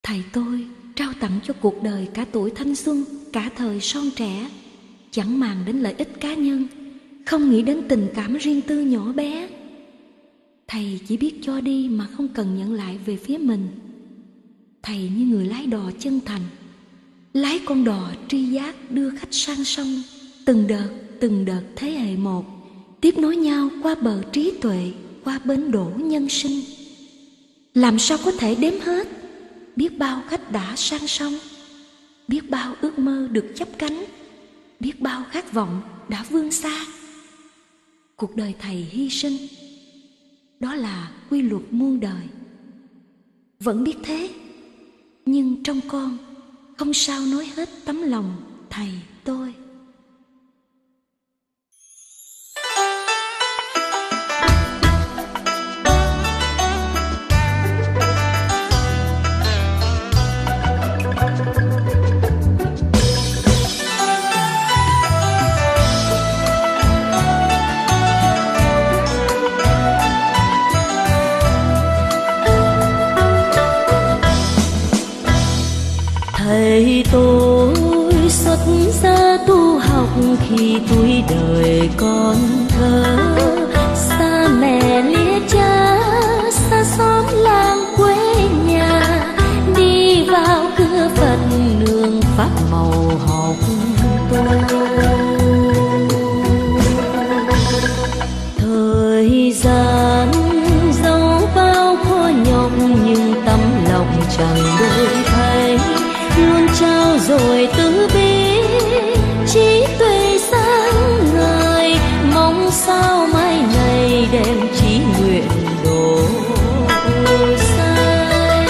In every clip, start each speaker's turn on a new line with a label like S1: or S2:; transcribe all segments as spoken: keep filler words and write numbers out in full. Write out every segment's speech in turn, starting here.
S1: Thầy tôi trao tặng cho cuộc đời cả tuổi thanh xuân, cả thời son trẻ, chẳng màng đến lợi ích cá nhân, không nghĩ đến tình cảm riêng tư nhỏ bé. Thầy chỉ biết cho đi mà không cần nhận lại về phía mình. Thầy như người lái đò chân thành, lái con đò tri giác đưa khách sang sông, từng đợt từng đợt thế hệ một, tiếp nối nhau qua bờ trí tuệ, qua bến đỗ nhân sinh. Làm sao có thể đếm hết? Biết bao khách đã sang sông, biết bao ước mơ được chắp cánh, biết bao khát vọng đã vươn xa. Cuộc đời thầy hy sinh, đó là quy luật muôn đời. Vẫn biết thế, nhưng trong con không sao nói hết tấm lòng thầy tôi.
S2: Thầy tôi xuất gia tu học khi tuổi đời còn thơ, xa mẹ lìa cha, xa xóm làng quê nhà, đi vào cửa Phật nương pháp màu học tôi. Thời gian dẫu bao khó nhọc nhưng tấm lòng chẳng đổi thay, luôn trao dồi từ bi trí tuệ sáng ngời, mong sao mai này đem chí nguyện độ xanh.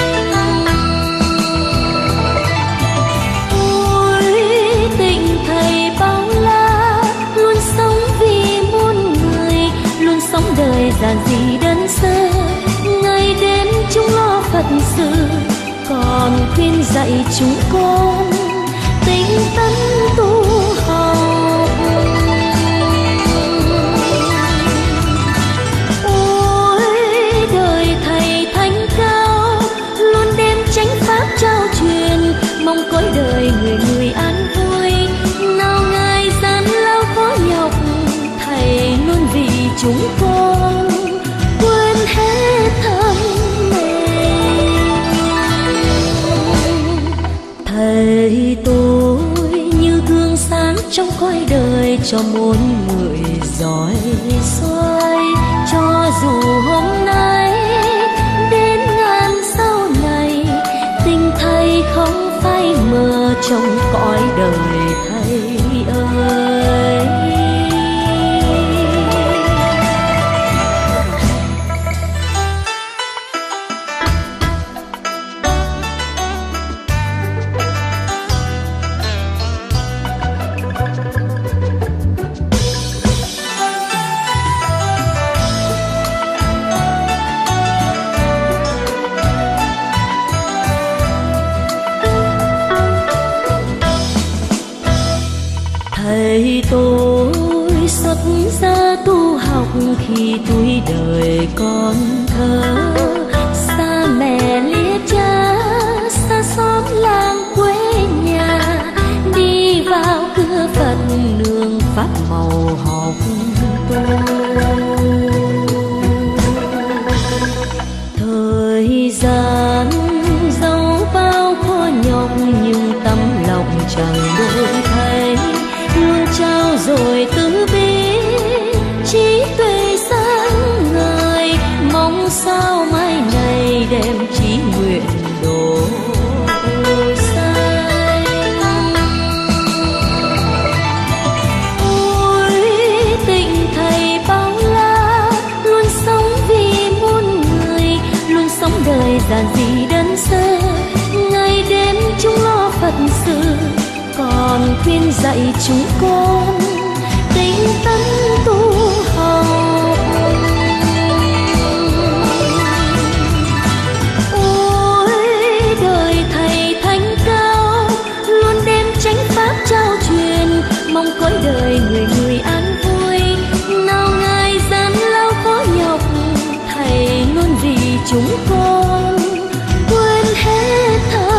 S2: Ôi tình thầy bao la, luôn sống vì muôn người, luôn sống đời giản dị đơn sơ, ngày đến chúng lo Phật sự, còn khuyên dạy chúng con tinh tấn tu học. Ôi đời thầy thánh cao, luôn đem chánh pháp trao truyền, mong cõi đời người người an vui, nào ngài gian lao khó nhọc, thầy luôn vì chúng con quên hết thân. Thầy tôi như gương sáng trong cõi đời cho muôn người dõi xoay, cho dù hôm nay đến ngàn sau này, tình thầy không phai mờ trong cõi đời thầy ơi. Thầy tôi xuất gia tu học khi tuổi đời còn thơ, xa mẹ lìa cha, xa xóm làng quê nhà, đi vào cửa Phật nương pháp màu học tôi. Thời gian dẫu bao khó nhọc nhưng tấm lòng chẳng đổi thay, luôn trao dồi từ bi trí tuệ sáng ngời, mong sao mai này đem chí nguyện độ xanh. Ôi tình thầy bao la, luôn sống vì muôn người, luôn sống đời giản dị đơn sơ, ngày đến chúng lo Phật sự, còn khuyên dạy chúng con tinh tấn tu học. Ôi đời thầy thánh cao, luôn đem chánh pháp trao truyền, mong cõi đời người người an vui, nào ngài gian lao khó nhọc, thầy luôn vì chúng con quên hết thân.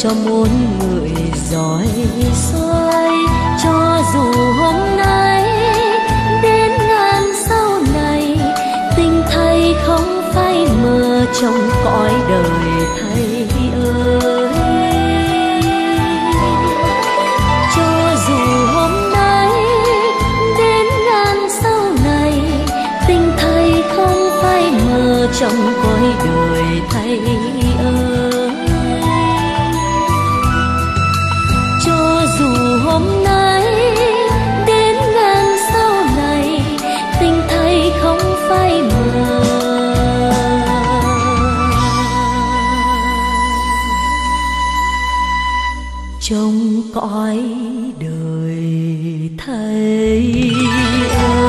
S2: cho muôn người dõi xoay. Cho dù hôm nay đến ngàn sau này, tình thầy không phai mờ trong cõi đời thầy ơi. Cho dù hôm nay đến ngàn sau này, tình thầy không phai mờ trong cõi đời thầy ơi. Cho dù hôm nay đến ngàn sau này, tình thầy không phai mờ trong cõi đời thầy ơi.